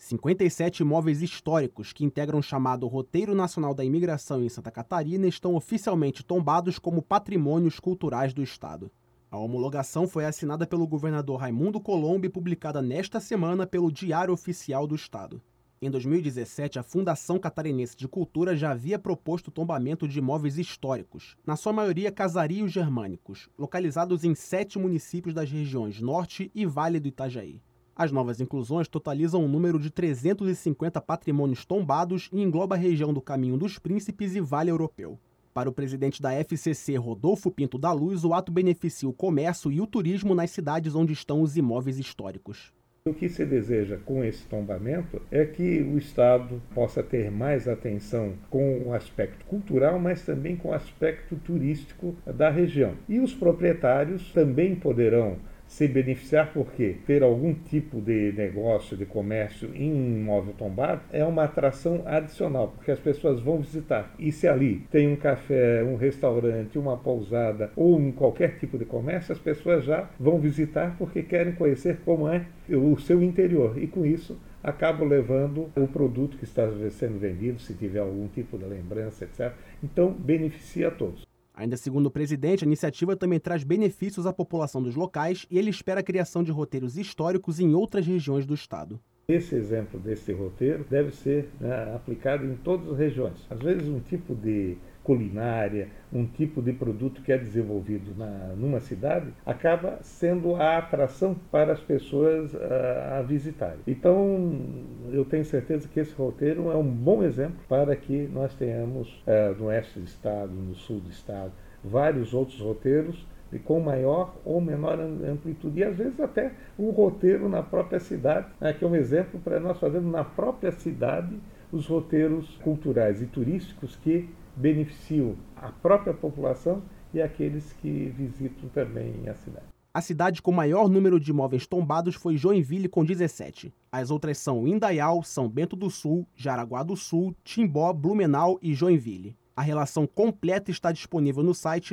57 imóveis históricos que integram o chamado Roteiro Nacional da Imigração em Santa Catarina estão oficialmente tombados como patrimônios culturais do Estado. A homologação foi assinada pelo governador Raimundo Colombo e publicada nesta semana pelo Diário Oficial do Estado. Em 2017, a Fundação Catarinense de Cultura já havia proposto o tombamento de imóveis históricos, na sua maioria casarios germânicos, localizados em 7 municípios das regiões Norte e Vale do Itajaí. As novas inclusões totalizam um número de 350 patrimônios tombados e engloba a região do Caminho dos Príncipes e Vale Europeu. Para o presidente da FCC, Rodolfo Pinto da Luz, o ato beneficia o comércio e o turismo nas cidades onde estão os imóveis históricos. O que se deseja com esse tombamento é que o Estado possa ter mais atenção com o aspecto cultural, mas também com o aspecto turístico da região. E os proprietários também poderão se beneficiar, porque ter algum tipo de negócio, de comércio em um imóvel tombado é uma atração adicional, porque as pessoas vão visitar. E se ali tem um café, um restaurante, uma pousada ou qualquer tipo de comércio, as pessoas já vão visitar porque querem conhecer como é o seu interior. E com isso acabam levando o produto que está sendo vendido, se tiver algum tipo de lembrança, etc. Então beneficia a todos. Ainda segundo o presidente, a iniciativa também traz benefícios à população dos locais e ele espera a criação de roteiros históricos em outras regiões do estado. Esse exemplo desse roteiro deve ser aplicado em todas as regiões. Às vezes um tipo de culinária, um tipo de produto que é desenvolvido numa cidade, acaba sendo a atração para as pessoas a visitarem. Então, eu tenho certeza que esse roteiro é um bom exemplo para que nós tenhamos no oeste do estado, no sul do estado, vários outros roteiros com maior ou menor amplitude. E às vezes até um roteiro na própria cidade, que é um exemplo para nós fazermos na própria cidade os roteiros culturais e turísticos que beneficiam a própria população e aqueles que visitam também a cidade. A cidade com maior número de imóveis tombados foi Joinville, com 17. As outras são Indaial, São Bento do Sul, Jaraguá do Sul, Timbó, Blumenau e Joinville. A relação completa está disponível no site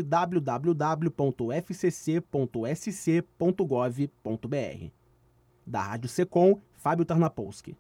www.fcc.sc.gov.br. Da Rádio Secom, Fábio Tarnapolsky.